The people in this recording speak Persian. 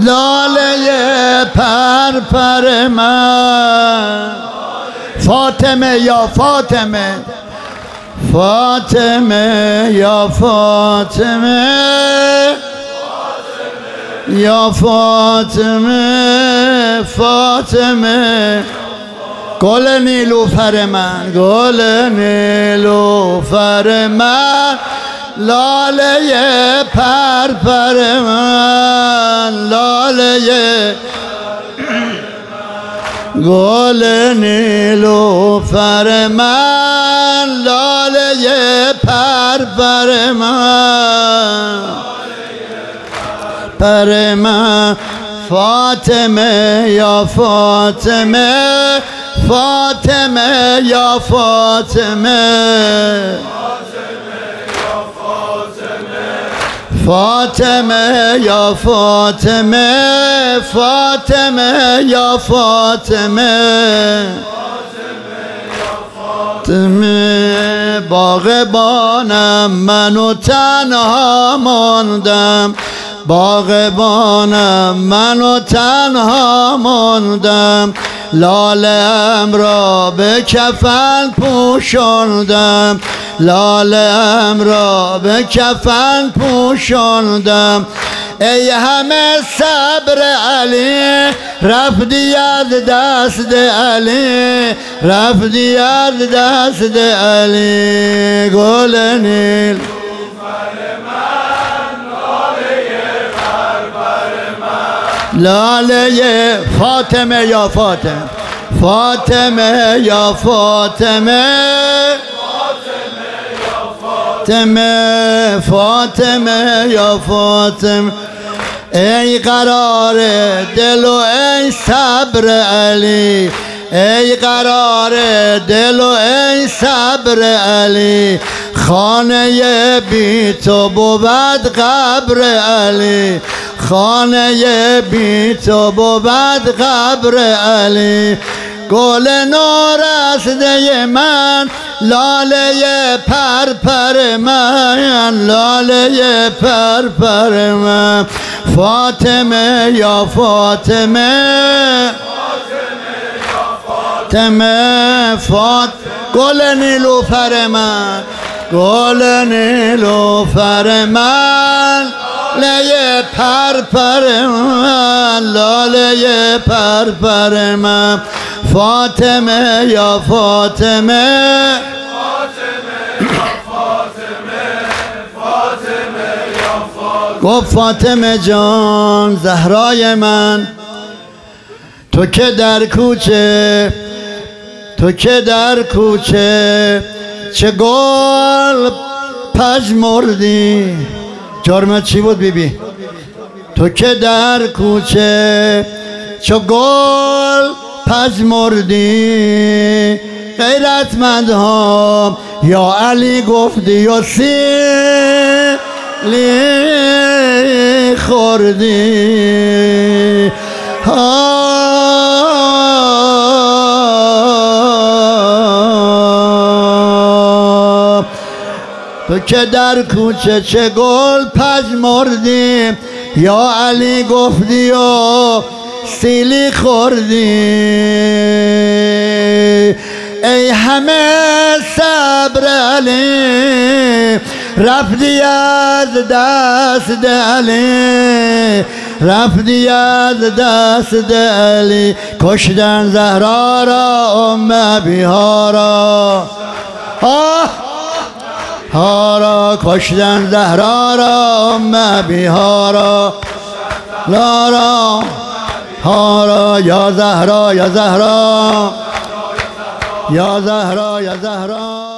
لاله پرپر من فاطمه یا فاطمه فاطمه یا فاطمه یا فاطمه فاطمه گل نیلوفر من گل نیلوفر من لاله پرپر من لاله گل نیلوفر من لاله پرپر من پر من فاطمه یا فاطمه فاطمه یا فاطمه فاطمه یا فاطمه فاطمه یا فاطمه فاطمه باغبانم منو تنها ماندم باغبانم منو تنها ماندم لاله‌ام را به کفن پوشاندم لاله‌ام را به کفن پوشاندم ای همه صبر علی رفتی از دست علی رفتی از دست علی گل نیل لاله فاطمه یا فاطمه فاطمه یا فاطمه فاطمه فاطمه یا فاطمه ای قرار دل و ای صبر علی ای قرار دل و ای صبر علی خانه بی تو بود قبر علی خانه بی تو بود قبر علی گل نورسته من لاله پرپر من لاله پرپر من فاطمه یا فاطمه فاطمه گل نیلوفر من گل نیلوفر من لاله پرپر من لاله پرپر من فاطمه یا فاطمه گفت فاطمه جان زهرای من تو که در کوچه تو که در کوچه چه گل پژمردی جرمت چی بود بیبی تو که در کوچه چه گل پژمردی غیرتمندها یا علی گفتی یا سیلی خوردی تو که در کوچه چه گل پژمردی یا علی گفتی و سیلی خوردی ای همه صبر علی رفتی از دست علی رفتی از دست علی کشتن زهرا را ام بیهارا هارا کشتن زهرا را ام بیهارا لارا هارا یا زهرا یا زهرا یا زهرا یا زهرا